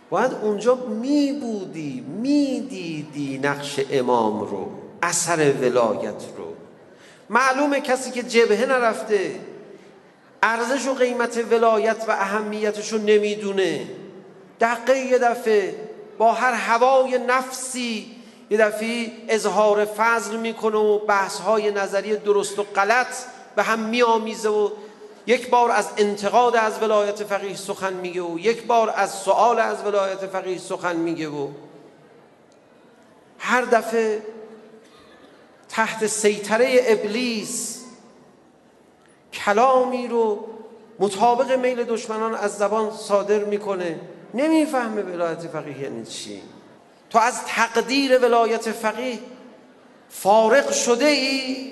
باید اونجا می بودی، می دیدی نقش امام رو، اثر ولایت رو. معلومه کسی که جبهه نرفته ارزش و قیمت ولایت و اهمیتش رو نمیدونه، دقیقه یه دفعه با هر هوای نفسی یه دفعه اظهار فضل میکنه و بحث‌های نظری درست و غلط به هم میآمیزه و یک بار از انتقاد از ولایت فقیه سخن میگه و یک بار از سؤال از ولایت فقیه سخن میگه و هر دفعه تحت سیطره ابلیس کلامی رو مطابق میل دشمنان از زبان صادر میکنه. نمیفهمه ولایت فقیه یعنی چی. تو از تقدیر ولایت فقیه فارغ شده ای،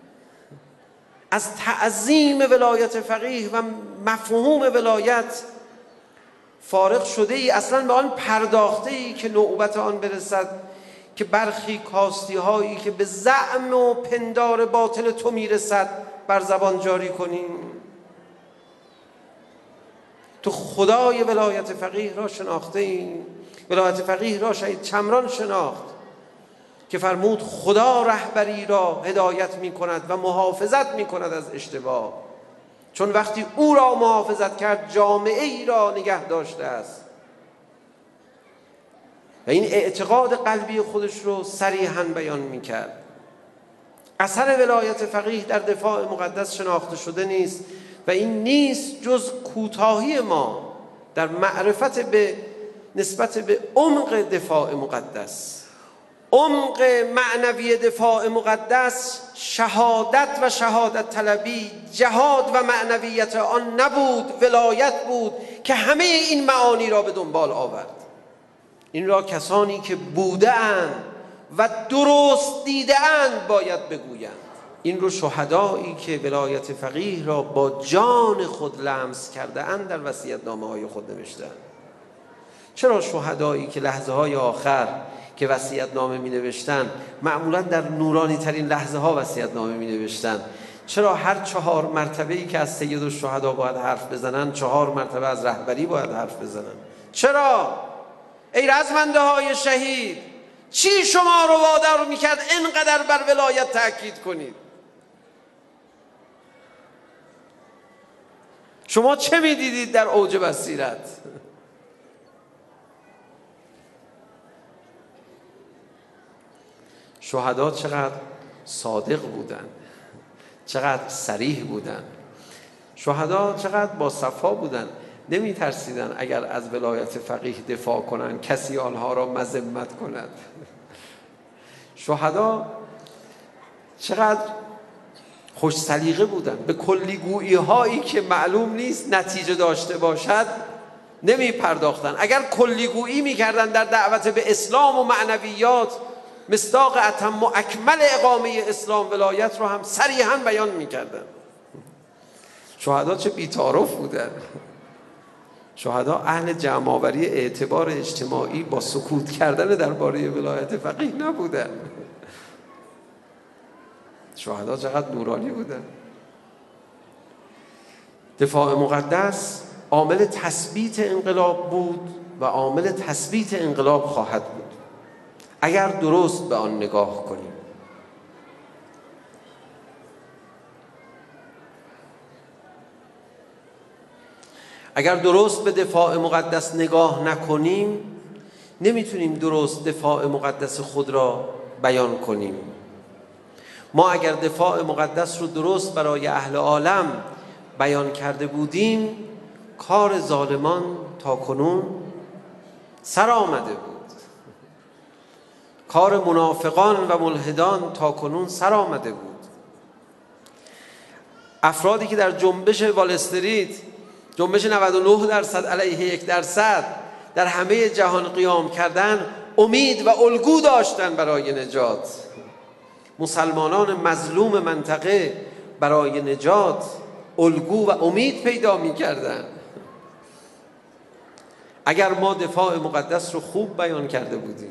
از تعظیم ولایت فقیه و مفهوم ولایت فارغ شده ای، اصلا به آن پرداخته ای که نوبت آن برسد که برخی کاستی هایی که به زعم و پندار باطل تو میرسد بر زبان جاری کنیم. تو خدای ولایت فقیه را شناخته ایم. ولایت فقیه را شهید چمران شناخت که فرمود خدا رهبری را هدایت می کند و محافظت می کند از اشتباه، چون وقتی او را محافظت کرد جامعه ای را نگه داشته است. و این اعتقاد قلبی خودش رو صریحاً بیان می کرد. اثر ولایت فقیه در دفاع مقدس شناخته شده نیست و این نیست جز کوتاهی ما در معرفت به نسبت به عمق دفاع مقدس. عمق معنوی دفاع مقدس شهادت و شهادت طلبی، جهاد و معنویت آن نبود، ولایت بود که همه این معانی را به دنبال آورد. این را کسانی که بوده‌اند و درست دیده‌اند باید بگویند. این رو شهدایی که ولایت فقیه را با جان خود لمس کرده اند در وصیت‌نامه‌های خود نوشتند. چرا شهدایی که لحظه های آخر که وصیت‌نامه می نوشتن معمولا در نورانی ترین لحظه ها وصیت‌نامه می نوشتن، چرا هر 4 مرتبه‌ای که از سید الشهدا باید حرف بزنن 4 مرتبه از رهبری باید حرف بزنن؟ چرا؟ ای رزمنده های شهید، چی شما رو وادار میکرد اینقدر بر ولایت تأکید کنید؟ شما چه میدیدید در اوج بصیرت؟ شهدا چقدر صادق بودن، چقدر صریح بودن، شهدا چقدر با صفا بودن. نمی ترسیدن اگر از ولایت فقیه دفاع کنن کسی آنها را مذمت کند. شهدا چقدر خوش سلیقه بودن، به کلیگویی هایی که معلوم نیست نتیجه داشته باشد نمی پرداختن. اگر کلیگویی می کردن در دعوت به اسلام و معنویات، مصداق اتم و اکمل اقامه اسلام ولایت رو هم صریحاً بیان می کردن. شهدا چه بی‌تعارف بودن. شهدا اهل جمع‌آوری اعتبار اجتماعی با سکوت کردن درباره ولایت فقیه نبودن. شهدا چقدر نورانی بودن. دفاع مقدس عامل تثبیت انقلاب بود و عامل تثبیت انقلاب خواهد بود اگر درست به آن نگاه کنیم. اگر درست به دفاع مقدس نگاه نکنیم نمیتونیم درست دفاع مقدس خود را بیان کنیم. ما اگر دفاع مقدس رو درست برای اهل عالم بیان کرده بودیم کار ظالمان تا کنون سر آمده بود، کار منافقان و ملحدان تا کنون سر آمده بود. افرادی که در جنبش وال استریت، جنبش 99% علیه 1% در همه جهان قیام کردن، امید و الگو داشتن برای نجات. مسلمانان مظلوم منطقه برای نجات الگو و امید پیدا می کردن. اگر ما دفاع مقدس رو خوب بیان کرده بودیم،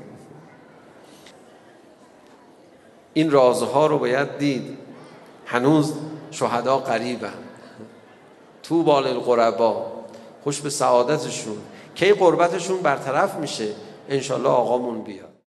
این رازها رو باید دید. هنوز شهدا قریبن. طوبی للغربا، خوش به سعادتشون، کی قربتشون برطرف میشه، انشالله آقامون بیاد.